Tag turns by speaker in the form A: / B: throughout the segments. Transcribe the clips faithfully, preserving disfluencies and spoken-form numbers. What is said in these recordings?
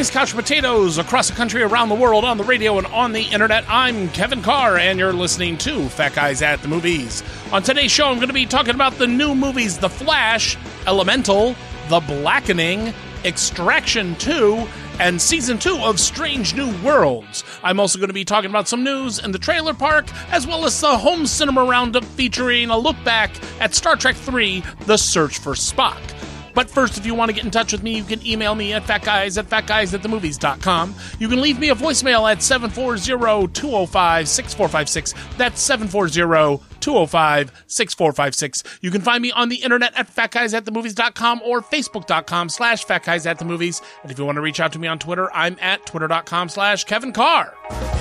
A: movies, couch potatoes, across the country, around the world, on the radio, and on the internet. I'm Kevin Carr, and you're listening to Fat Guys at the Movies. On today's show, I'm going to be talking about the new movies The Flash, Elemental, The Blackening, Extraction two, and Season two of Strange New Worlds. I'm also going to be talking about some news in the trailer park, as well as the home cinema roundup featuring a look back at Star Trek three, The Search for Spock. But first, if you want to get in touch with me, you can email me at fatguys at fatguys at the movies dot com. You can leave me a voicemail at seven four zero, two zero five, six four five six. That's seven four zero, two zero five, six four five six. You can find me on the internet at fatguys at the movies dot com or facebook dot com slash fatguys at the movies. And if you want to reach out to me on Twitter, I'm at twitter dot com slash Kevin Carr.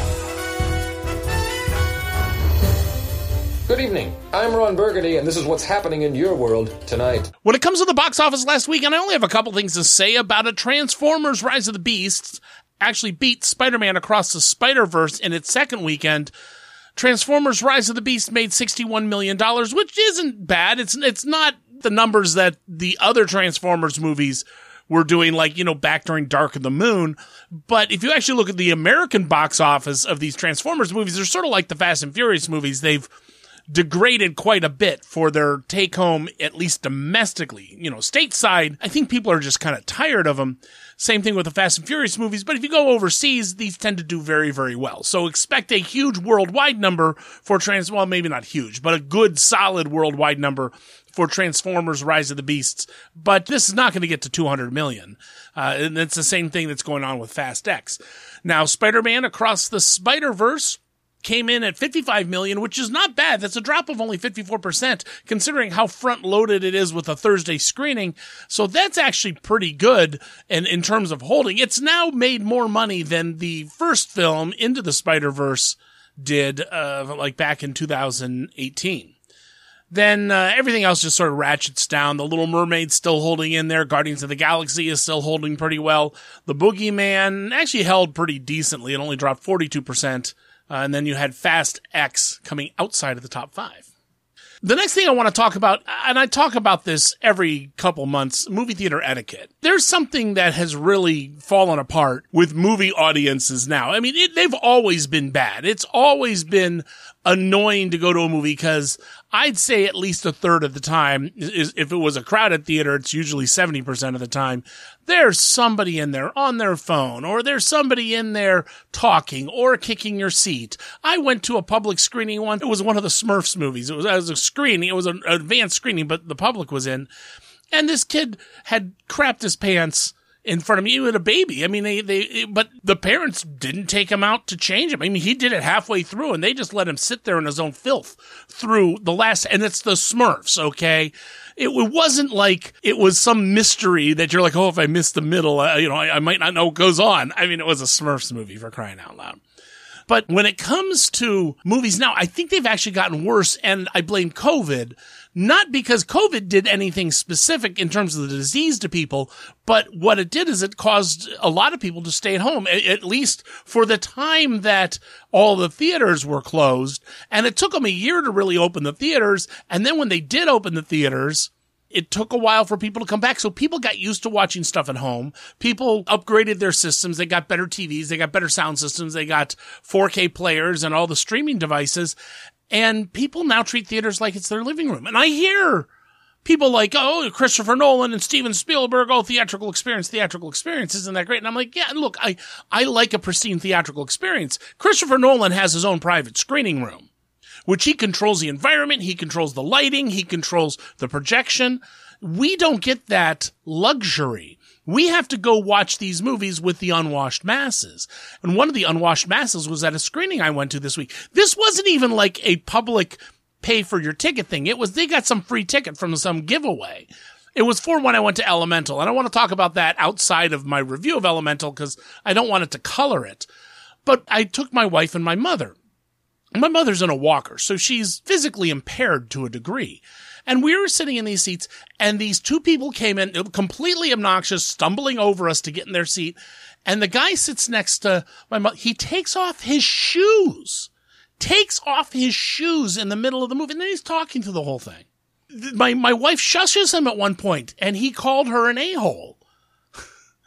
B: Good evening. I'm Ron Burgundy, and this is what's happening in your world tonight.
A: When it comes to the box office last weekend, I only have a couple things to say about it. Transformers Rise of the Beasts actually beat Spider-Man Across the Spider-Verse in its second weekend. Transformers Rise of the Beast made sixty-one million dollars, which isn't bad. It's it's not the numbers that the other Transformers movies were doing, like, you know, back during Dark of the Moon. But if you actually look at the American box office of these Transformers movies, they're sort of like the Fast and Furious movies. They've degraded quite a bit for their take home, at least domestically. You know, stateside, I think people are just kind of tired of them. Same thing with the Fast and Furious movies. But if you go overseas, these tend to do very, very well. So expect a huge worldwide number for trans, well, maybe not huge, but a good, solid worldwide number for Transformers Rise of the Beasts. But this is not going to get to two hundred million. Uh, and it's the same thing that's going on with Fast X. Now, Spider-Man Across the Spider-Verse came in at fifty-five million, which is not bad. That's a drop of only fifty-four percent, considering how front-loaded it is with a Thursday screening. So that's actually pretty good in, in terms of holding. It's now made more money than the first film, Into the Spider-Verse, did, uh, like back in two thousand eighteen. Then uh, everything else just sort of ratchets down. The Little Mermaid's still holding in there. Guardians of the Galaxy is still holding pretty well. The Boogeyman actually held pretty decently. It only dropped forty-two percent. Uh, and then you had Fast X coming outside of the top five. The next thing I want to talk about, and I talk about this every couple months, movie theater etiquette. There's something that has really fallen apart with movie audiences now. I mean, it, they've always been bad. It's always been annoying to go to a movie because I'd say at least a third of the time, is, if it was a crowded theater, it's usually seventy percent of the time, there's somebody in there on their phone, or there's somebody in there talking or kicking your seat. I went to a public screening once. It was one of the Smurfs movies. It was, it was a screening. It was an advanced screening, but the public was in. And this kid had crapped his pants in front of me with a baby. I mean, they, they, but the parents didn't take him out to change him. I mean, he did it halfway through and they just let him sit there in his own filth through the last, and it's the Smurfs, okay? It, it wasn't like it was some mystery that you're like, oh, if I missed the middle, uh, you know, I, I might not know what goes on. I mean, it was a Smurfs movie, for crying out loud. But when it comes to movies now, I think they've actually gotten worse, and I blame COVID. Not because COVID did anything specific in terms of the disease to people, but what it did is it caused a lot of people to stay at home, at least for the time that all the theaters were closed. And it took them a year to really open the theaters. And then when they did open the theaters, it took a while for people to come back. So people got used to watching stuff at home. People upgraded their systems. They got better T Vs. They got better sound systems. They got four K players and all the streaming devices. And people now treat theaters like it's their living room. And I hear people like, oh, Christopher Nolan and Steven Spielberg, oh, theatrical experience, theatrical experience. Isn't that great? And I'm like, yeah, look, I, I like a pristine theatrical experience. Christopher Nolan has his own private screening room, which he controls the environment. He controls the lighting. He controls the projection. We don't get that luxury. We have to go watch these movies with the unwashed masses. And one of the unwashed masses was at a screening I went to this week. This wasn't even like a public pay for your ticket thing. It was, they got some free ticket from some giveaway. It was for when I went to Elemental. And I want to talk about that outside of my review of Elemental because I don't want it to color it. But I took my wife and my mother. My mother's in a walker, so she's physically impaired to a degree. And we were sitting in these seats, and these two people came in, completely obnoxious, stumbling over us to get in their seat. And the guy sits next to my mother. He takes off his shoes, takes off his shoes in the middle of the movie, and then he's talking through the whole thing. My, my wife shushes him at one point, and he called her an a-hole.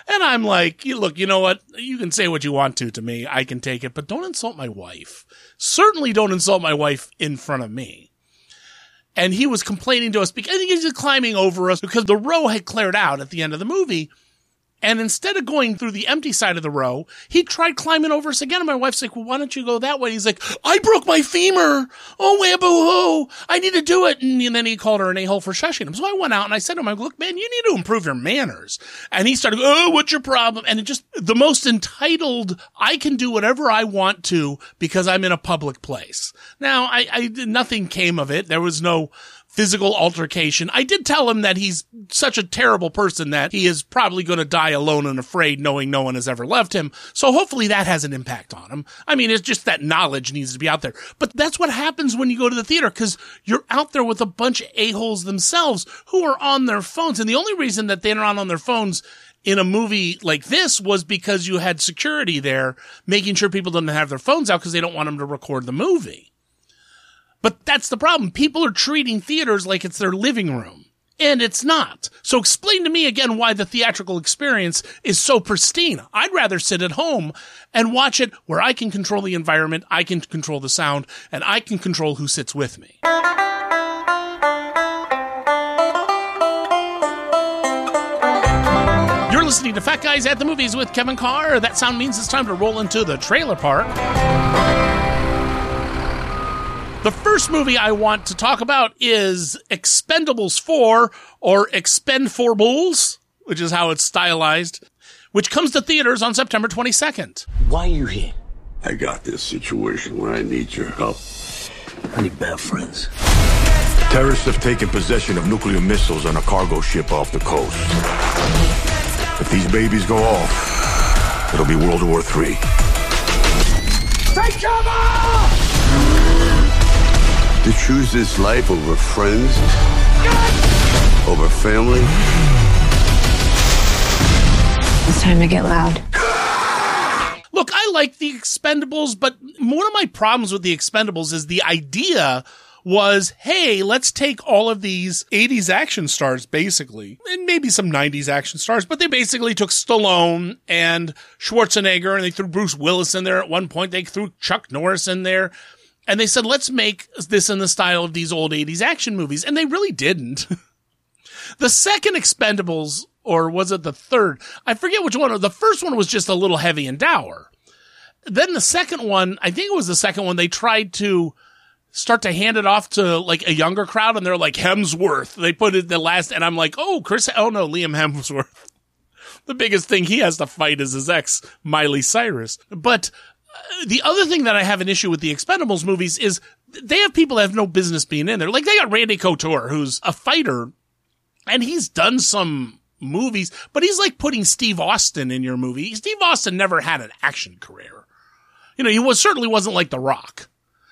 A: And I'm like, look, you know what? You can say what you want to to me. I can take it, but don't insult my wife. Certainly don't insult my wife in front of me. And he was complaining to us because I think he's climbing over us because the row had cleared out at the end of the movie. And instead of going through the empty side of the row, he tried climbing over us again. And my wife's like, well, why don't you go that way? He's like, I broke my femur. Oh, way boo-hoo. I need to do it. And then he called her an a-hole for shushing him. So I went out and I said to him, look, man, you need to improve your manners. And he started, oh, what's your problem? And it just, the most entitled, I can do whatever I want to because I'm in a public place. Now, I, I nothing came of it. There was no physical altercation. I did tell him that he's such a terrible person that he is probably going to die alone and afraid knowing no one has ever loved him. So hopefully that has an impact on him. I mean, it's just that knowledge needs to be out there. But that's what happens when you go to the theater because you're out there with a bunch of a-holes themselves who are on their phones. And the only reason that they're not on their phones in a movie like this was because you had security there making sure people didn't have their phones out because they don't want them to record the movie. But that's the problem. People are treating theaters like it's their living room. And it's not. So explain to me again why the theatrical experience is so pristine. I'd rather sit at home and watch it where I can control the environment, I can control the sound, and I can control who sits with me. You're listening to Fat Guys at the Movies with Kevin Carr. That sound means it's time to roll into the trailer park. The first movie I want to talk about is Expendables four, or Expendables, which is how it's stylized, which comes to theaters on September twenty-second.
C: Why are you here?
D: I got this situation where I need your help.
C: I need bad friends.
E: Terrorists have taken possession of nuclear missiles on a cargo ship off the coast. If these babies go off, it'll be World War Three.
D: Take cover! To choose this life over friends, over family.
F: It's time to get loud.
A: Look, I like the Expendables, but one of my problems with the Expendables is the idea was, hey, let's take all of these eighties action stars, basically, and maybe some nineties action stars, but they basically took Stallone and Schwarzenegger, and they threw Bruce Willis in there at one point. They threw Chuck Norris in there. And they said, let's make this in the style of these old eighties action movies. And they really didn't. The second Expendables, or was it the third? I forget which one. The first one was just a little heavy and dour. Then the second one, I think it was the second one, they tried to start to hand it off to like a younger crowd. And they're like, Hemsworth. They put it the last, and I'm like, oh, Chris, oh no, Liam Hemsworth. The biggest thing he has to fight is his ex, Miley Cyrus. But the other thing that I have an issue with the Expendables movies is they have people that have no business being in there. Like, they got Randy Couture, who's a fighter, and he's done some movies, but he's like putting Steve Austin in your movie. Steve Austin never had an action career. You know, he was certainly wasn't like The Rock.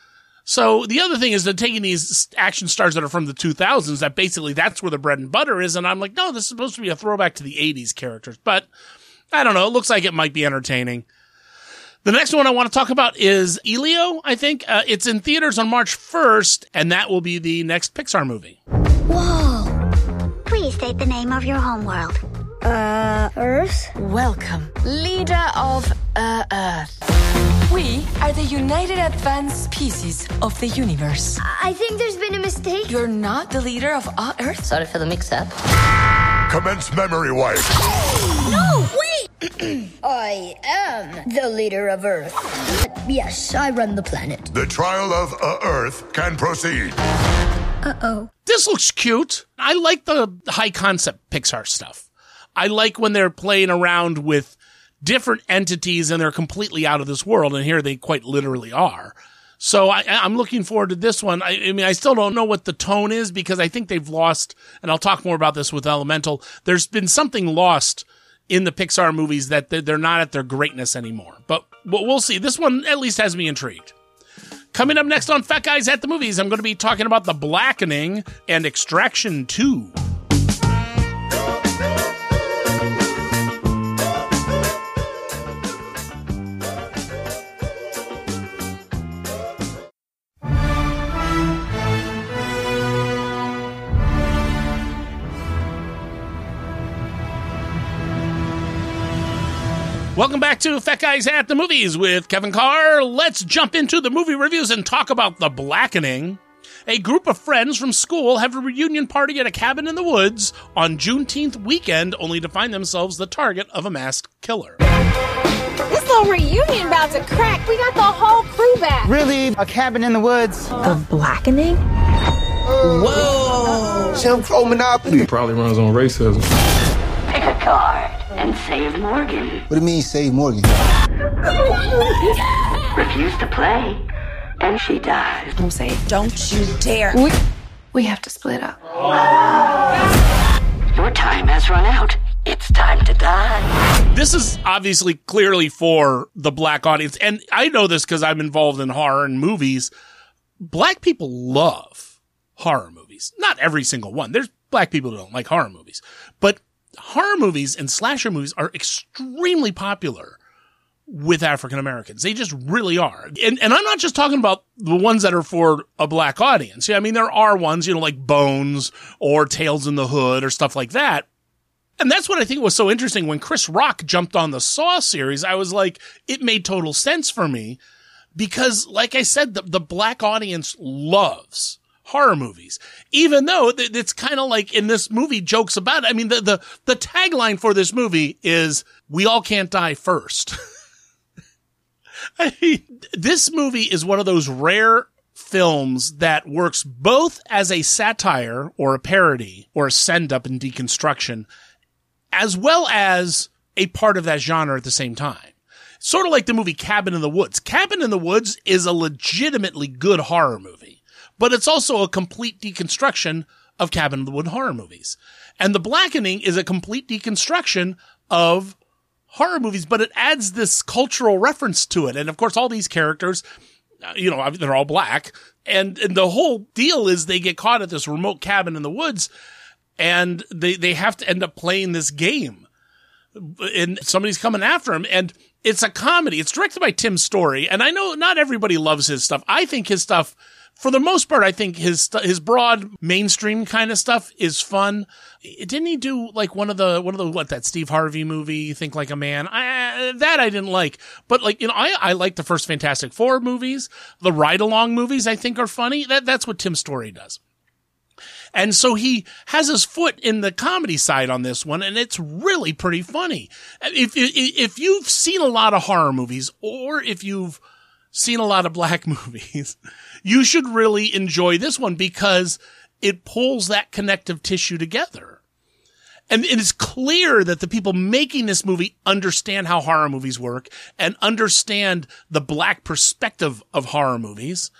A: So the other thing is they're taking these action stars that are from the two thousands, that basically that's where the bread and butter is, and I'm like, no, this is supposed to be a throwback to the eighties characters. But I don't know. It looks like it might be entertaining. The next one I want to talk about is Elio, I think. Uh, it's in theaters on March first, and that will be the next Pixar movie.
G: Whoa! Please state the name of your homeworld.
F: Uh, Earth?
H: Welcome, leader of uh, Earth. We are the United Advanced Species of the universe.
G: I think there's been a mistake.
H: You're not the leader of uh, Earth?
I: Sorry for the mix-up.
E: Commence memory wipe.
G: No, wait!
F: I am the leader of Earth. Yes, I run the planet.
E: The trial of uh, Earth can proceed.
G: Uh-oh.
A: This looks cute. I like the high concept Pixar stuff. I like when they're playing around with different entities and they're completely out of this world. And here they quite literally are. So I, I'm looking forward to this one. I, I mean, I still don't know what the tone is because I think they've lost, and I'll talk more about this with Elemental. There's been something lost in the Pixar movies that they're not at their greatness anymore. But we'll see. This one at least has me intrigued. Coming up next on Fat Guys at the Movies, I'm going to be talking about The Blackening and Extraction two. Welcome back to Fat Guys at the Movies with Kevin Carr. Let's jump into the movie reviews and talk about The Blackening. A group of friends from school have a reunion party at a cabin in the woods on Juneteenth weekend, only to find themselves the target of a masked killer.
I: This little reunion about to crack. We got the whole crew back.
J: Really? A cabin in the woods?
I: The Blackening?
C: Whoa! Jim Crow Monopoly.
B: Probably runs on racism.
G: Pick a card and save Morgan.
C: What do you mean, save Morgan?
G: Refuse to play, and she dies.
H: I'm saying, don't you dare. We, we have to split up.
G: Your time has run out. It's time to die.
A: This is obviously clearly for the black audience, and I know this because I'm involved in horror and movies. Black people love horror movies. Not every single one. There's black people who don't like horror movies. But horror movies and slasher movies are extremely popular with African Americans. They just really are. And, and I'm not just talking about the ones that are for a black audience. Yeah, I mean, there are ones, you know, like Bones or Tales in the Hood or stuff like that. And that's what I think was so interesting. When Chris Rock jumped on the Saw series, I was like, it made total sense for me because, like I said, the, the black audience loves horror movies, even though it's kind of like in this movie jokes about it. I mean, the, the, the tagline for this movie is "We all can't die first." I mean, this movie is one of those rare films that works both as a satire or a parody or a send up and deconstruction, as well as a part of that genre at the same time. Sort of like the movie Cabin in the Woods. Cabin in the Woods is a legitimately good horror movie, but it's also a complete deconstruction of Cabin in the Woods horror movies. And The Blackening is a complete deconstruction of horror movies, but it adds this cultural reference to it. And of course, all these characters, you know, they're all black. And, and the whole deal is they get caught at this remote cabin in the woods and they, they have to end up playing this game. And somebody's coming after him. And it's a comedy. It's directed by Tim Story. And I know not everybody loves his stuff. I think his stuff, for the most part, I think his his broad mainstream kind of stuff is fun. Didn't he do like one of the one of the what that Steve Harvey movie, Think Like a Man? I, that I didn't like, but like you know, I I like the first Fantastic Four movies, the Ride Along movies. I think are funny. That that's what Tim Story does. And so he has his foot in the comedy side on this one, and it's really pretty funny. If if you've seen a lot of horror movies, or if you've seen a lot of black movies, you should really enjoy this one because it pulls that connective tissue together. And it is clear that the people making this movie understand how horror movies work and understand the black perspective of horror movies.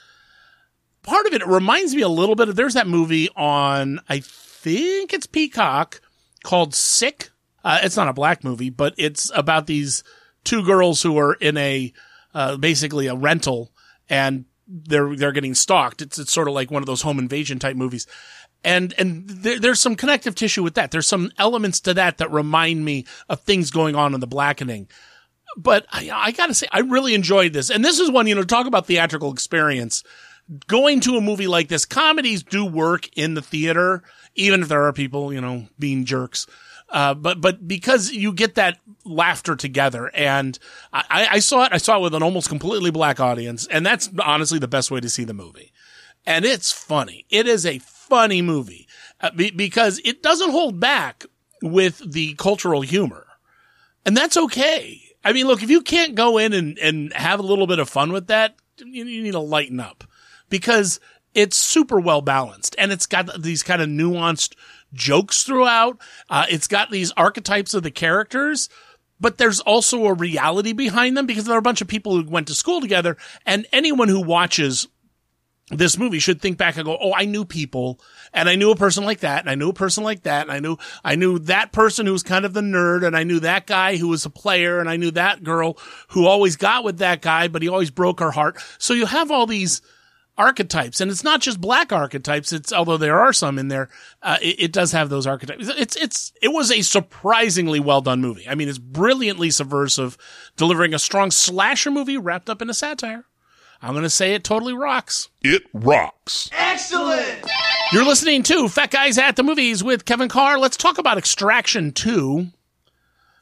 A: Part of it, it reminds me a little bit of, there's that movie on, I think it's Peacock, called Sick. Uh, it's not a black movie, but it's about these two girls who are in a, uh, basically a rental and they're, they're getting stalked. It's, it's sort of like one of those home invasion type movies. And, and there, there's some connective tissue with that. There's some elements to that that remind me of things going on in The Blackening. But I, I gotta say, I really enjoyed this. And this is one, you know, talk about theatrical experience. Going to a movie like this, comedies do work in the theater, even if there are people, you know, being jerks. Uh, but, but because you get that laughter together, and I, I saw it, I saw it with an almost completely black audience, and that's honestly the best way to see the movie. And it's funny. It is a funny movie uh, be, because it doesn't hold back with the cultural humor. And that's okay. I mean, look, if you can't go in and, and have a little bit of fun with that, you, you need to lighten up. Because it's super well balanced and it's got these kind of nuanced jokes throughout. Uh, it's got these archetypes of the characters, but there's also a reality behind them because there are a bunch of people who went to school together, and anyone who watches this movie should think back and go, oh, I knew people and I knew a person like that and I knew a person like that. And I knew, I knew that person who was kind of the nerd, and I knew that guy who was a player, and I knew that girl who always got with that guy, but he always broke her heart. So you have all these archetypes, and it's not just black archetypes. It's, although there are some in there, uh, it, it does have those archetypes. It's, it's, it was a surprisingly well done movie. I mean, it's brilliantly subversive, delivering a strong slasher movie wrapped up in a satire. I'm going to say it totally rocks.
E: It rocks.
C: Excellent!
A: You're listening to Fat Guys at the Movies with Kevin Carr. Let's talk about Extraction two.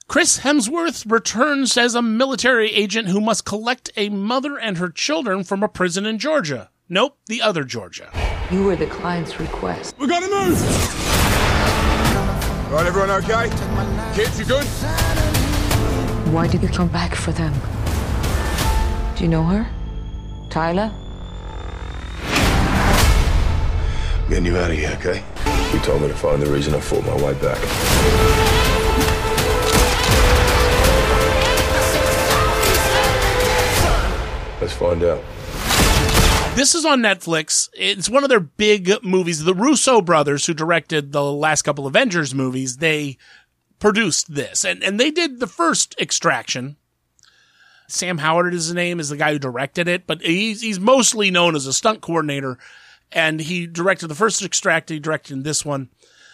A: Chris Hemsworth returns as a military agent who must collect a mother and her children from a prison in Georgia. Nope, the other Georgia.
K: You were the client's request.
E: We gotta move! Right, everyone okay? Kids, you good?
H: Why did you come back for them? Do you know her? Tyler?
E: I'm getting you out of here, okay? You told me to find the reason I fought my way back. Let's find out.
A: This is on Netflix. It's one of their big movies. The Russo brothers, who directed the last couple Avengers movies, they produced this. And and they did the first Extraction. Sam Howard is his name, is the guy who directed it. But he's, he's mostly known as a stunt coordinator. And he directed the first Extract. He directed this one.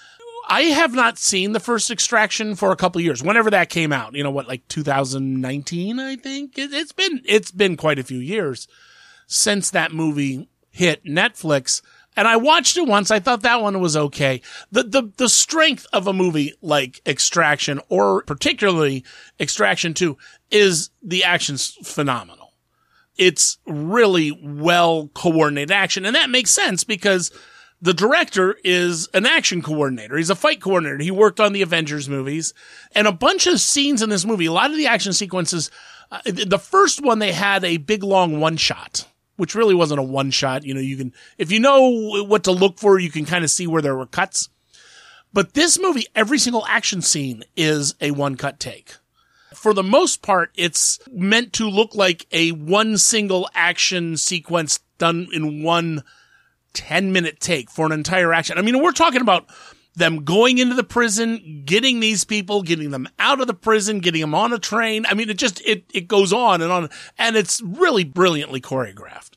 A: I have not seen the first Extraction for a couple of years. Whenever that came out, you know what, like two thousand nineteen, I think. It, it's been it's been quite a few years since that movie hit Netflix. And I watched it once. I thought that one was okay. The, the, the strength of a movie like Extraction, or particularly Extraction two, is the action's phenomenal. It's really well coordinated action. And that makes sense because the director is an action coordinator. He's a fight coordinator. He worked on the Avengers movies, and a bunch of scenes in this movie, a lot of the action sequences, uh, the first one, they had a big long one shot, which really wasn't a one shot. You know, you can, if you know what to look for, you can kind of see where there were cuts. But this movie, every single action scene is a one cut take. For the most part, it's meant to look like a one single action sequence done in one ten minute take for an entire action. I mean, we're talking about them going into the prison, getting these people, getting them out of the prison, getting them on a train. I mean, it just, it, it goes on and on, and it's really brilliantly choreographed.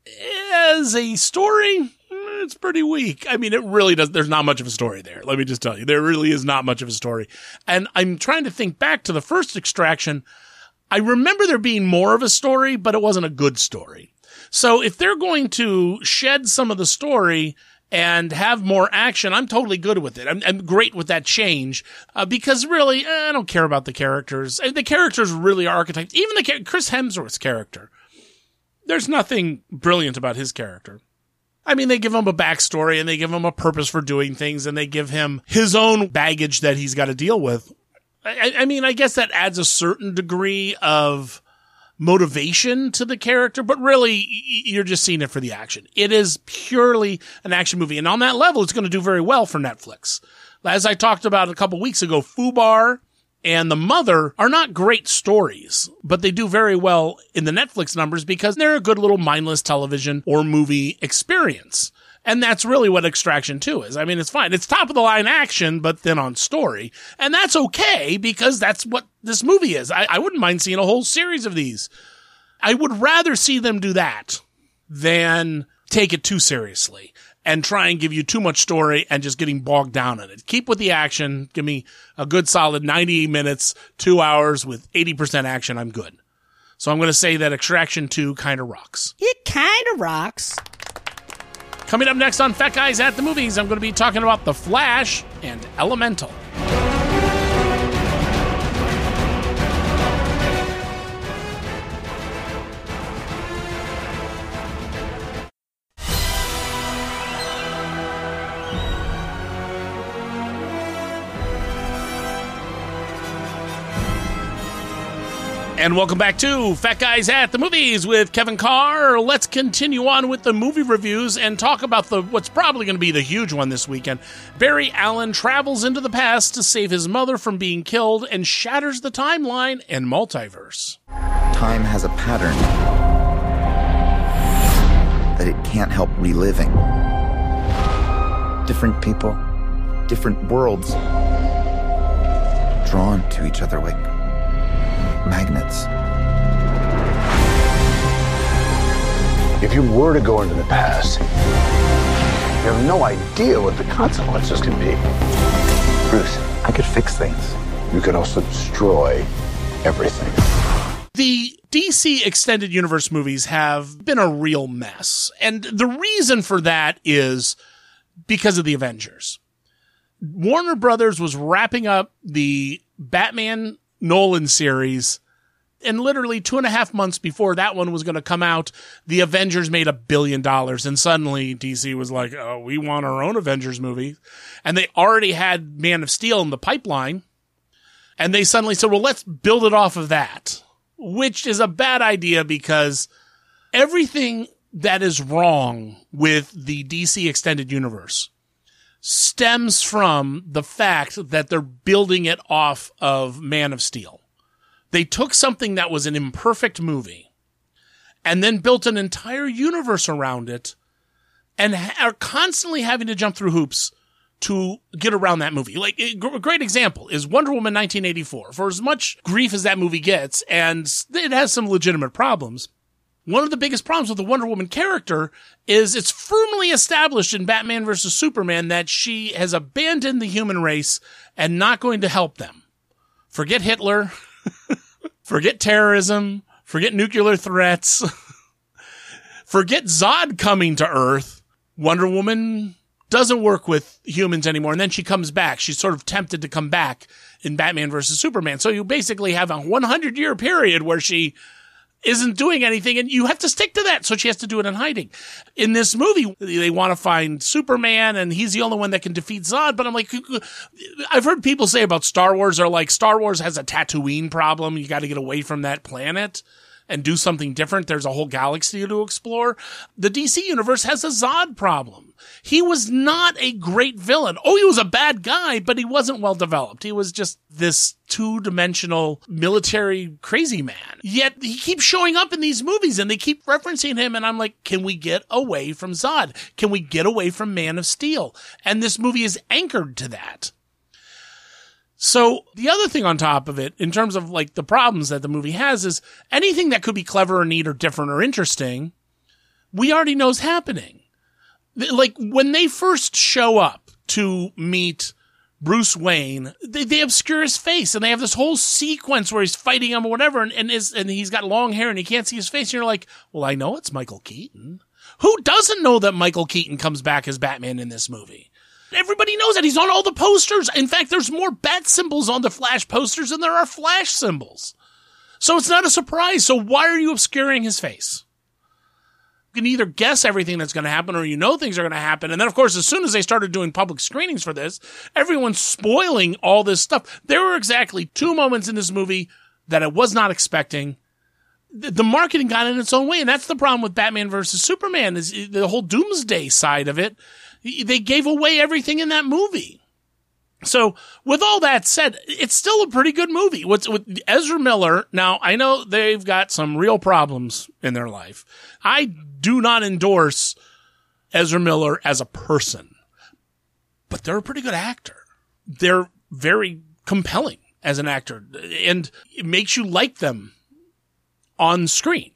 A: As a story, it's pretty weak. I mean, it really does. There's not much of a story there. Let me just tell you, there really is not much of a story. And I'm trying to think back to the first Extraction. I remember there being more of a story, but it wasn't a good story. So if they're going to shed some of the story and have more action, I'm totally good with it. I'm, I'm great with that change uh, because really, eh, I don't care about the characters. The characters really are archetypes. Even the Chris Hemsworth's character, there's nothing brilliant about his character. I mean, they give him a backstory and they give him a purpose for doing things and they give him his own baggage that he's got to deal with. I, I mean, I guess that adds a certain degree of motivation to the character, but really you're just seeing it for the action. It is purely an action movie. And on that level, it's going to do very well for Netflix. As I talked about a couple weeks ago, Fubar and The Mother are not great stories, but they do very well in the Netflix numbers because they're a good little mindless television or movie experience. And that's really what Extraction two is. I mean, it's fine. It's top of the line action, but then on story. And that's okay because that's what this movie is. I, I wouldn't mind seeing a whole series of these. I would rather see them do that than take it too seriously and try and give you too much story and just getting bogged down in it. Keep with the action. Give me a good solid ninety minutes, two hours with eighty percent action. I'm good. So I'm going to say that Extraction two kind of rocks.
L: It kind of rocks.
A: Coming up next on Fat Guys at the Movies, I'm going to be talking about The Flash and Elemental. And welcome back to Fat Guys at the Movies with Kevin Carr. Let's continue on with the movie reviews and talk about the what's probably going to be the huge one this weekend. Barry Allen travels into the past to save his mother from being killed and shatters the timeline and multiverse.
M: Time has a pattern that it can't help reliving. Different people, different worlds, drawn to each other like magnets.
N: If you were to go into the past, you have no idea what the consequences can be.
M: Bruce, I could fix things.
N: You could also destroy everything.
A: The D C Extended Universe movies have been a real mess. And the reason for that is because of the Avengers. Warner Brothers was wrapping up the Batman Nolan series. And literally two and a half months before that one was going to come out, the Avengers made a billion dollars. And suddenly D C was like, oh, we want our own Avengers movie. And they already had Man of Steel in the pipeline. And they suddenly said, well, let's build it off of that, which is a bad idea because everything that is wrong with the D C Extended Universe stems from the fact that they're building it off of Man of Steel. They took something that was an imperfect movie and then built an entire universe around it and ha- are constantly having to jump through hoops to get around that movie. Like, a great example is Wonder Woman nineteen eighty-four. For as much grief as that movie gets, and it has some legitimate problems, one of the biggest problems with the Wonder Woman character is it's firmly established in Batman versus Superman that she has abandoned the human race and not going to help them. Forget Hitler. Forget terrorism. Forget nuclear threats. Forget Zod coming to Earth. Wonder Woman doesn't work with humans anymore. And then she comes back. She's sort of tempted to come back in Batman versus Superman. So you basically have a one hundred year period where she isn't doing anything, and you have to stick to that. So she has to do it in hiding. In this movie, they want to find Superman, and he's the only one that can defeat Zod. But I'm like, I've heard people say about Star Wars, are like, Star Wars has a Tatooine problem. You got to get away from that planet and do something different. There's a whole galaxy to explore. The D C universe has a Zod problem. He was not a great villain. Oh, he was a bad guy, but he wasn't well developed. He was just this two-dimensional military crazy man. Yet he keeps showing up in these movies and they keep referencing him. And I'm like, can we get away from Zod? Can we get away from Man of Steel? And this movie is anchored to that. So the other thing on top of it, in terms of like the problems that the movie has, is anything that could be clever or neat or different or interesting, we already know is happening. Like when they first show up to meet Bruce Wayne, they, they obscure his face and they have this whole sequence where he's fighting him or whatever, and, and, is, and he's got long hair and you can't see his face. And you're like, well, I know it's Michael Keaton. Who doesn't know that Michael Keaton comes back as Batman in this movie? Everybody knows that. He's on all the posters. In fact, there's more bat symbols on the Flash posters than there are Flash symbols. So it's not a surprise. So why are you obscuring his face? You can either guess everything that's going to happen or you know things are going to happen. And then, of course, as soon as they started doing public screenings for this, everyone's spoiling all this stuff. There were exactly two moments in this movie that I was not expecting. The marketing got in its own way, and that's the problem with Batman versus Superman, is the whole doomsday side of it. They gave away everything in that movie. So with all that said, it's still a pretty good movie. What's with Ezra Miller? Now, I know they've got some real problems in their life. I do not endorse Ezra Miller as a person, but they're a pretty good actor. They're very compelling as an actor, and it makes you like them on screen.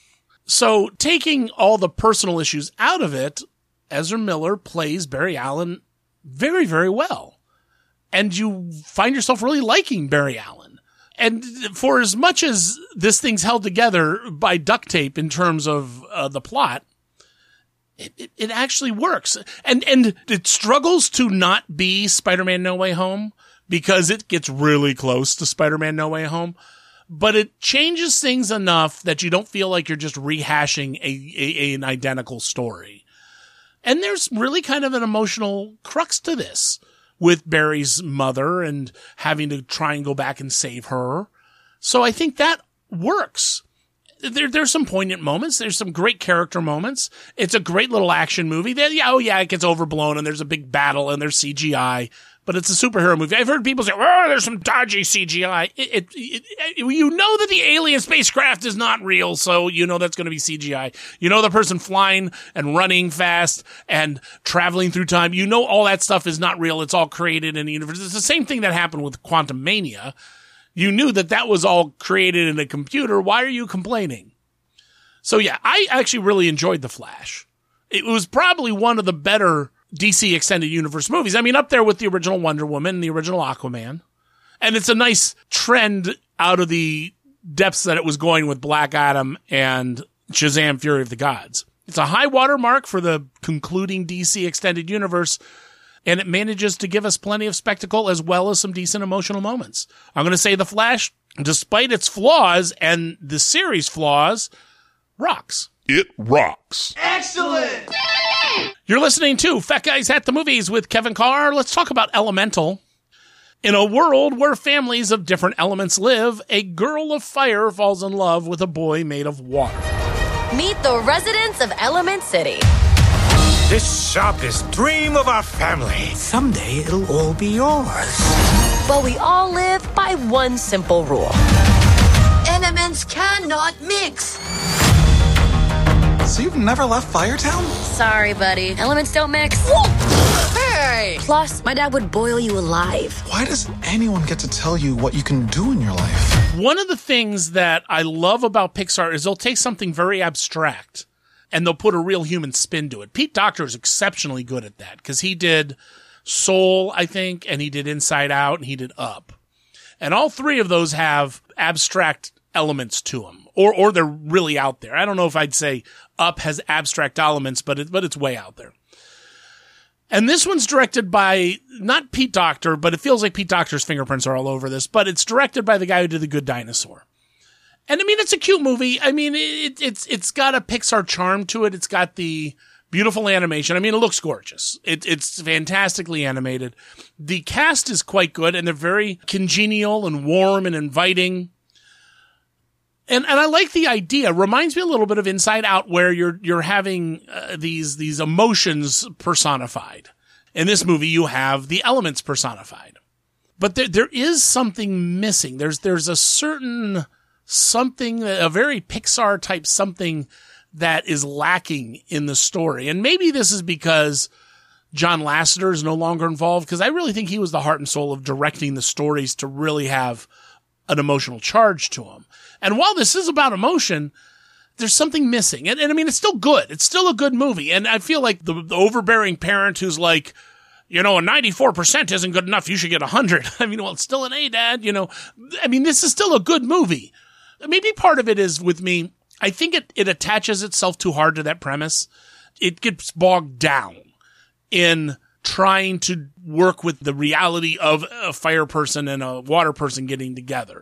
A: So taking all the personal issues out of it, Ezra Miller plays Barry Allen very, very well. And you find yourself really liking Barry Allen. And for as much as this thing's held together by duct tape in terms of uh, the plot, it, it, it actually works. And, and it struggles to not be Spider-Man No Way Home because it gets really close to Spider-Man No Way Home. But it changes things enough that you don't feel like you're just rehashing a, a, an identical story. And there's really kind of an emotional crux to this, with Barry's mother and having to try and go back and save her. So I think that works. There, there's some poignant moments. There's some great character moments. It's a great little action movie. That, yeah, oh yeah, it gets overblown and there's a big battle and there's C G I, but it's a superhero movie. I've heard people say, oh, there's some dodgy C G I. It, it, it, it, you know that the alien spacecraft is not real, so you know that's going to be C G I. You know the person flying and running fast and traveling through time. You know all that stuff is not real. It's all created in the universe. It's the same thing that happened with Quantum Mania. You knew that that was all created in a computer. Why are you complaining? So yeah, I actually really enjoyed The Flash. It was probably one of the better D C Extended Universe movies. I mean, up there with the original Wonder Woman and the original Aquaman. And it's a nice trend out of the depths that it was going with Black Adam and Shazam! Fury of the Gods. It's a high water mark for the concluding D C Extended Universe. and it manages to give us plenty of spectacle as well as some decent emotional moments. I'm going to say The Flash, despite its flaws and the series flaws, rocks.
O: It rocks.
C: Excellent!
A: You're listening to Fat Guys at the Movies with Kevin Carr. Let's talk about Elemental. In a world where families of different elements live, a girl of fire falls in love with a boy made of water.
H: Meet the residents of Element City.
P: This shop is dream of our family. Someday it'll all be yours.
H: But we all live by one simple rule.
Q: Elements cannot mix.
R: So you've never left Firetown?
H: Sorry, buddy. Elements don't mix.
Q: Hey!
H: Plus, my dad would boil you alive.
R: Why does anyone get to tell you what you can do in your life?
A: One of the things that I love about Pixar is they'll take something very abstract and they'll put a real human spin to it. Pete Docter is exceptionally good at that because he did Soul, I think, and he did Inside Out, and he did Up. And all three of those have abstract elements to them, or or they're really out there. I don't know if I'd say Up has abstract elements, but it, but it's way out there. And this one's directed by, not Pete Docter, but it feels like Pete Docter's fingerprints are all over this, but it's directed by the guy who did The Good Dinosaur. And I mean, it's a cute movie. I mean, it, it's it's got a Pixar charm to it. It's got the beautiful animation. I mean, it looks gorgeous. It, it's fantastically animated. The cast is quite good, and they're very congenial and warm and inviting. And and I like the idea. Reminds me a little bit of Inside Out, where you're you're having uh, these these emotions personified. In this movie, you have the elements personified. But there there is something missing. There's there's a certain something, a very Pixar type something that is lacking in the story. And maybe this is because John Lasseter is no longer involved, because I really think he was the heart and soul of directing the stories to really have an emotional charge to them. And while this is about emotion, there's something missing. And, and I mean, it's still good. It's still a good movie. And I feel like the, the overbearing parent who's like, you know, a ninety-four percent isn't good enough. You should get one hundred. I mean, well, it's still an A, Dad. You know, I mean, this is still a good movie. Maybe part of it is with me, I think it, it attaches itself too hard to that premise. It gets bogged down in trying to work with the reality of a fire person and a water person getting together.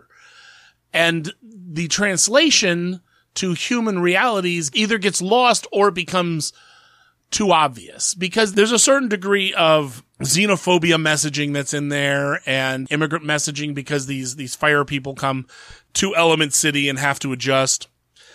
A: And the translation to human realities either gets lost or becomes too obvious, because there's a certain degree of xenophobia messaging that's in there and immigrant messaging, because these, these fire people come to Element City and have to adjust.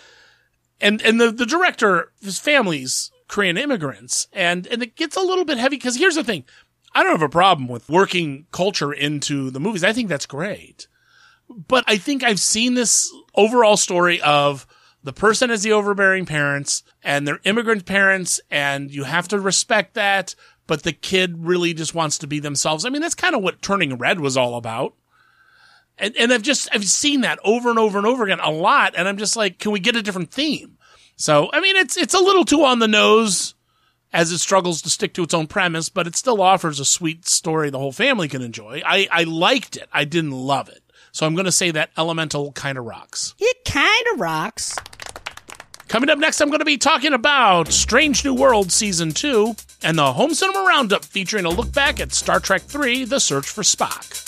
A: And, and the, the director, his family's Korean immigrants, and, and it gets a little bit heavy, because here's the thing. I don't have a problem with working culture into the movies. I think that's great. But I think I've seen this overall story of the person as the overbearing parents and their immigrant parents, and you have to respect that, but the kid really just wants to be themselves. I mean, that's kind of what Turning Red was all about. And, and I've just, I've seen that over and over and over again a lot. And I'm just like, can we get a different theme? So, I mean, it's, it's a little too on the nose as it struggles to stick to its own premise, but it still offers a sweet story the whole family can enjoy. I, I liked it. I didn't love it. So I'm going to say that Elemental kind of rocks.
L: It kind of rocks.
A: Coming up next, I'm going to be talking about Strange New World Season two and the Home Cinema Roundup, featuring a look back at Star Trek three, The Search for Spock.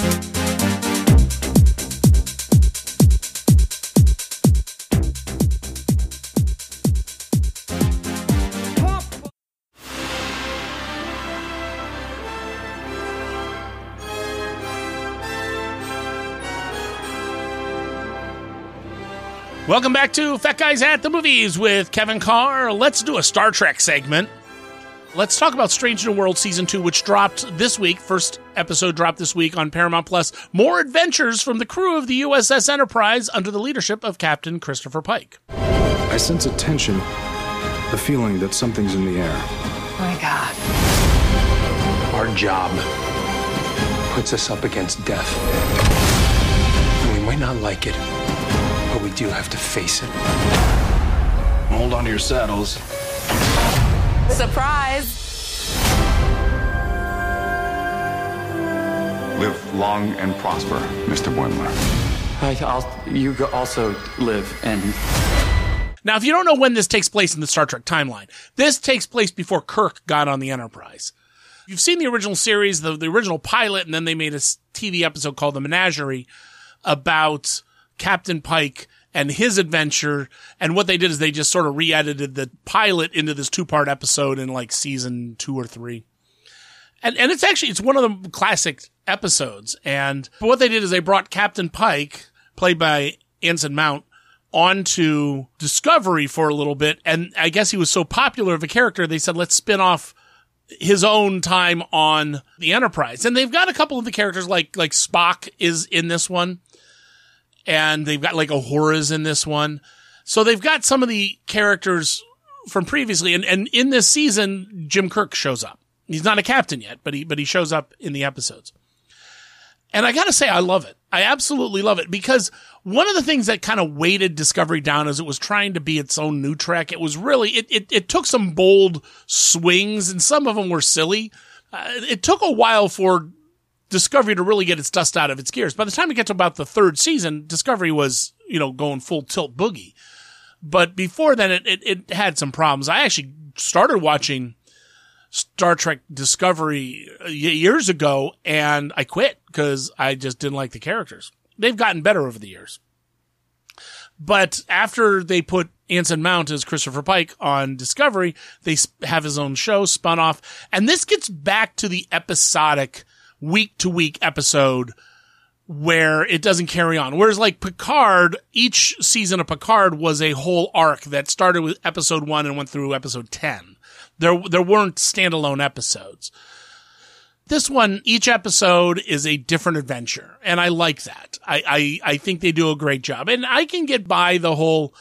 A: Welcome back to Fat Guys at the Movies with Kevin Carr. Let's do a Star Trek segment. Let's talk about Strange New World Season two, which dropped this week. First episode dropped this week on Paramount Plus. More adventures from the crew of the U S S Enterprise under the leadership of Captain Christopher Pike.
S: I sense a tension, a feeling that something's in the air.
H: Oh my God.
T: Our job puts us up against death. And we might not like it, but we do have to face it.
S: Hold on to your saddles.
H: Surprise!
U: Live long and prosper, Mister Boimler.
V: I, I'll, you also live and...
A: Now, if you don't know when this takes place in the Star Trek timeline, this takes place before Kirk got on the Enterprise. You've seen the original series, the, the original pilot, and then they made a T V episode called The Menagerie about Captain Pike and his adventure. And what they did is they just sort of re-edited the pilot into this two-part episode in like season two or three. And and it's actually, it's one of the classic episodes. And what they did is they brought Captain Pike, played by Anson Mount, onto Discovery for a little bit. And I guess he was so popular of a character, they said, let's spin off his own time on the Enterprise. And they've got a couple of the characters, like like Spock is in this one. And they've got like Uhura's in this one. So they've got some of the characters from previously. And, and in this season, Jim Kirk shows up. He's not a captain yet, but he, but he shows up in the episodes. And I gotta say, I love it. I absolutely love it, because one of the things that kind of weighted Discovery down is it was trying to be its own new Trek. It was really, it, it, it took some bold swings, and some of them were silly. Uh, it took a while for Discovery to really get its dust out of its gears. By the time we get to about the third season, Discovery was, you know, going full tilt boogie. But before then, it, it, it had some problems. I actually started watching Star Trek Discovery years ago, and I quit because I just didn't like the characters. They've gotten better over the years. But after they put Anson Mount as Christopher Pike on Discovery, they have his own show spun off. And this gets back to the episodic week-to-week episode where it doesn't carry on. Whereas like Picard, each season of Picard was a whole arc that started with episode one and went through episode ten. There, there weren't standalone episodes. This one, each episode is a different adventure, and I like that. I, I, I think they do a great job. And I can get by the whole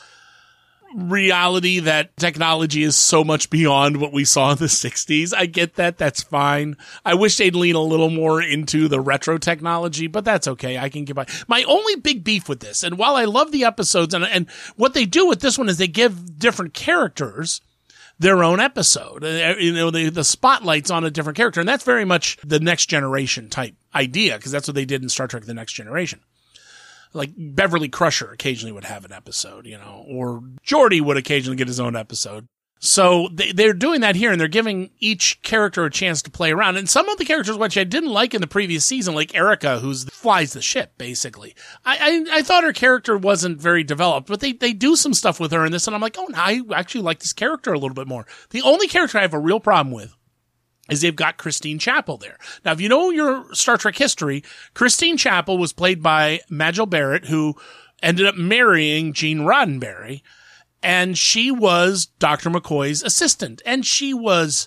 A: reality that technology is so much beyond what we saw in the sixties. I get that. That's fine. I wish they'd lean a little more into the retro technology, but that's okay. I can get by. My only big beef with this, and while I love the episodes, and, and what they do with this one is they give different characters their own episode. You know, the, the spotlight's on a different character, and that's very much the Next Generation type idea, because that's what they did in Star Trek The Next Generation. Like Beverly Crusher occasionally would have an episode, you know, or Geordi would occasionally get his own episode. So they, they're doing that here, and they're giving each character a chance to play around. And some of the characters, which I didn't like in the previous season, like Erica, who flies the ship, basically. I, I I thought her character wasn't very developed, but they, they do some stuff with her in this, and I'm like, oh, no, I actually like this character a little bit more. The only character I have a real problem with is they've got Christine Chapel there. Now, if you know your Star Trek history, Christine Chapel was played by Majel Barrett, who ended up marrying Gene Roddenberry. And she was Doctor McCoy's assistant. And she was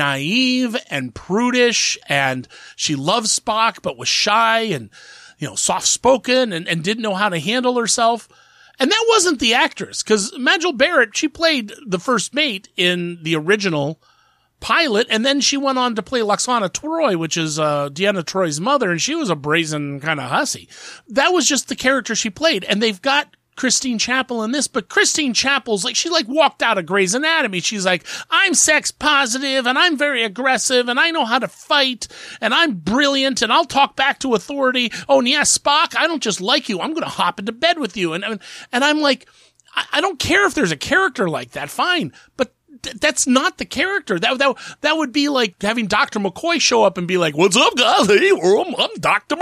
A: naive and prudish, and she loved Spock, but was shy and, you know, soft-spoken and, and didn't know how to handle herself. And that wasn't the actress, because Majel Barrett, she played the first mate in the original pilot, and then she went on to play Lwaxana Troi, which is uh, Deanna Troy's mother, and she was a brazen kind of hussy. That was just the character she played, and they've got Christine Chapel in this, but Christine Chapel's like, she like walked out of Grey's Anatomy. She's like, I'm sex positive, and I'm very aggressive, and I know how to fight, and I'm brilliant, and I'll talk back to authority. Oh, and yeah, Spock, I don't just like you. I'm going to hop into bed with you. And, and, and I'm like, I, I don't care if there's a character like that. Fine. But th- that's not the character. That, that, that would be like having Doctor McCoy show up and be like, what's up, guys? Hey, I'm, I'm Doctor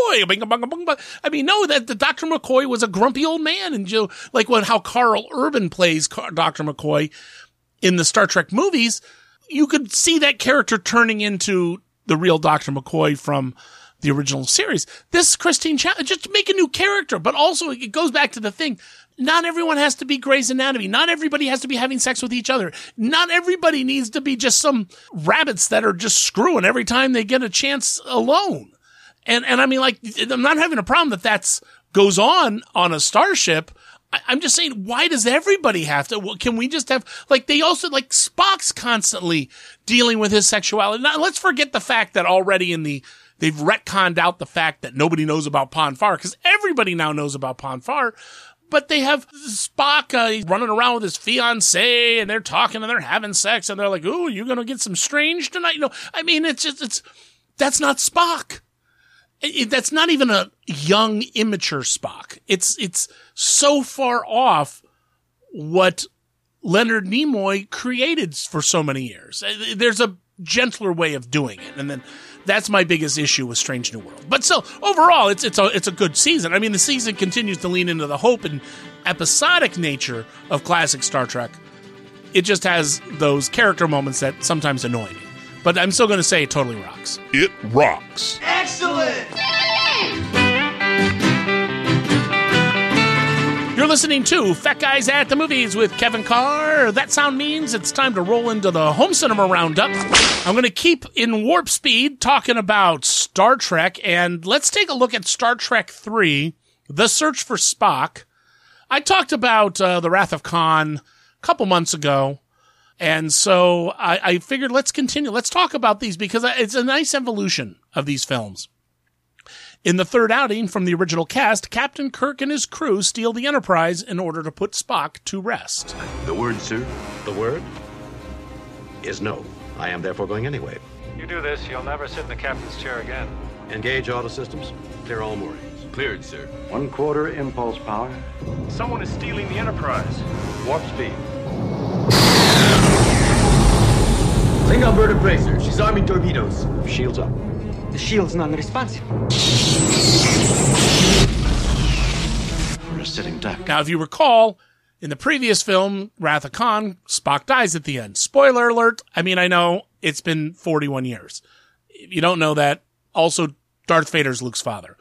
A: McCoy. I mean, no, that the Doctor McCoy was a grumpy old man. And you know, like when how Carl Urban plays Doctor McCoy in the Star Trek movies, you could see that character turning into the real Doctor McCoy from the original series. This Christine Chapel, just make a new character, but also it goes back to the thing. Not everyone has to be Grey's Anatomy. Not everybody has to be having sex with each other. Not everybody needs to be just some rabbits that are just screwing every time they get a chance alone. And, and I mean, like, I'm not having a problem that that's goes on on a starship. I, I'm just saying, why does everybody have to? Well, can we just have, like, they also, like, Spock's constantly dealing with his sexuality. Now, let's forget the fact that already in the, they've retconned out the fact that nobody knows about Pon farr, because everybody now knows about Pon farr. But they have Spock uh, running around with his fiancée, and they're talking and they're having sex, and they're like, "Ooh, you're gonna get some strange tonight." No, I mean, it's just it's that's not Spock. It, it, that's not even a young, immature Spock. It's it's so far off what Leonard Nimoy created for so many years. There's a gentler way of doing it. And then that's my biggest issue with Strange New World. But still, overall, it's it's a it's a good season. I mean, the season continues to lean into the hope and episodic nature of classic Star Trek. It just has those character moments that sometimes annoy me. But I'm still going to say it totally rocks.
E: It rocks.
C: Excellent!
A: You're listening to Fat Guys at the Movies with Kevin Carr. That sound means it's time to roll into the home cinema roundup. I'm going to keep in warp speed talking about Star Trek, and let's take a look at Star Trek three, The Search for Spock. I talked about uh, The Wrath of Khan a couple months ago, and so I, I figured let's continue. Let's talk about these because it's a nice evolution of these films. In the third outing from the original cast, Captain Kirk and his crew steal the Enterprise in order to put Spock to rest.
D: The word, sir? The word is no. I am therefore going anyway.
O: You do this, you'll never sit in the captain's chair again.
D: Engage auto systems. Clear all moorings.
U: Cleared, sir.
D: One quarter impulse power.
O: Someone is stealing the Enterprise.
D: Warp speed.
U: Klingon bird bracer. She's arming torpedoes.
D: Shields up.
V: The shield's non-responsive.
D: We're a sitting duck.
A: Now, if you recall, in the previous film, Wrath of Khan, Spock dies at the end. Spoiler alert. I mean, I know it's been forty-one years. If you don't know that, also Darth Vader's Luke's father.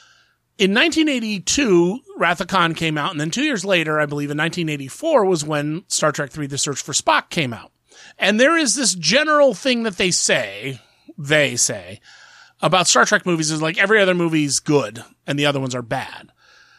A: In nineteen eighty-two, Wrath of Khan came out, and then two years later, I believe in nineteen eighty-four, was when Star Trek three, The Search for Spock came out. And there is this general thing that they say, they say, about Star Trek movies is like every other movie's good and the other ones are bad.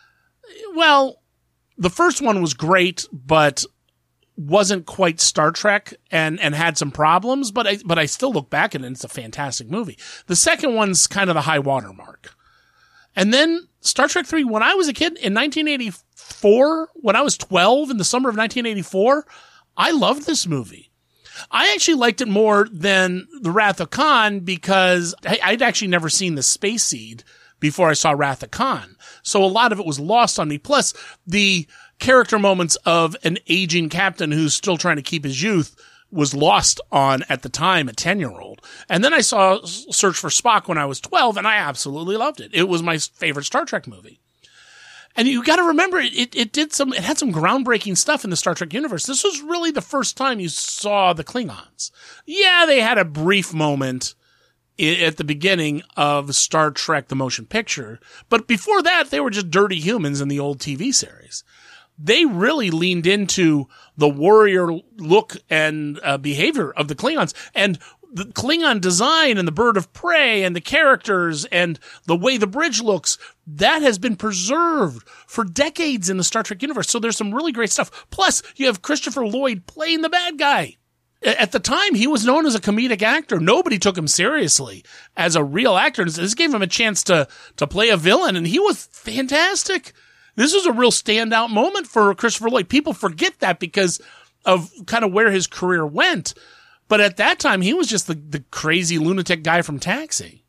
A: Well, the first one was great, but wasn't quite Star Trek and, and had some problems, but I, but I still look back at it and it's a fantastic movie. The second one's kind of the high water mark. And then Star Trek three, when I was a kid in nineteen eighty-four, when I was twelve in the summer of nineteen eighty-four, I loved this movie. I actually liked it more than The Wrath of Khan because I'd actually never seen The Space Seed before I saw Wrath of Khan. So a lot of it was lost on me. Plus, the character moments of an aging captain who's still trying to keep his youth was lost on, at the time, a ten-year-old. And then I saw Search for Spock when I was twelve, and I absolutely loved it. It was my favorite Star Trek movie. And you got to remember, it, it, it did some, it had some groundbreaking stuff in the Star Trek universe. This was really the first time you saw the Klingons. Yeah, they had a brief moment at the beginning of Star Trek, the motion picture. But before that, they were just dirty humans in the old T V series. They really leaned into the warrior look and uh, behavior of the Klingons. And the Klingon design and the bird of prey and the characters and the way the bridge looks, that has been preserved for decades in the Star Trek universe. So there's some really great stuff. Plus, you have Christopher Lloyd playing the bad guy. At the time, he was known as a comedic actor. Nobody took him seriously as a real actor. This gave him a chance to, to play a villain, and he was fantastic. This was a real standout moment for Christopher Lloyd. People forget that because of kind of where his career went. But at that time, he was just the, the crazy lunatic guy from Taxi.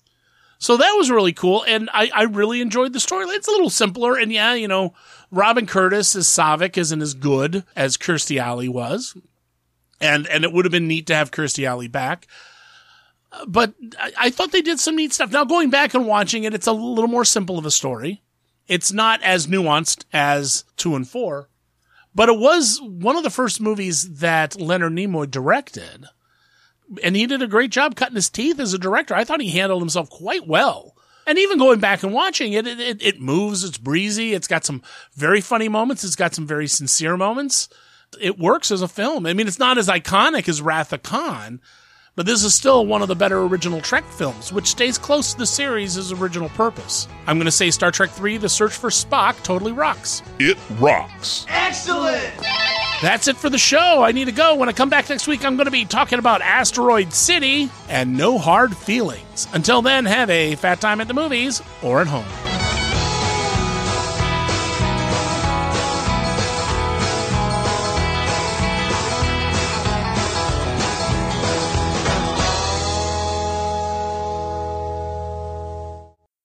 A: So that was really cool, and I, I really enjoyed the story. It's a little simpler, and yeah, you know, Robin Curtis as Saavik isn't as good as Kirstie Alley was. And and it would have been neat to have Kirstie Alley back. But I, I thought they did some neat stuff. Now, going back and watching it, it's a little more simple of a story. It's not as nuanced as two and four. But it was one of the first movies that Leonard Nimoy directed. And he did a great job cutting his teeth as a director. I thought he handled himself quite well. And even going back and watching it, it, it, it moves, it's breezy, it's got some very funny moments, it's got some very sincere moments. It works as a film. I mean, it's not as iconic as Wrath of Khan, but this is still one of the better original Trek films, which stays close to the series' original purpose. I'm going to say Star Trek three, The Search for Spock, totally rocks.
E: It rocks.
C: Excellent!
A: That's it for the show. I need to go. When I come back next week, I'm going to be talking about Asteroid City and No Hard Feelings. Until then, have a fat time at the movies or at home.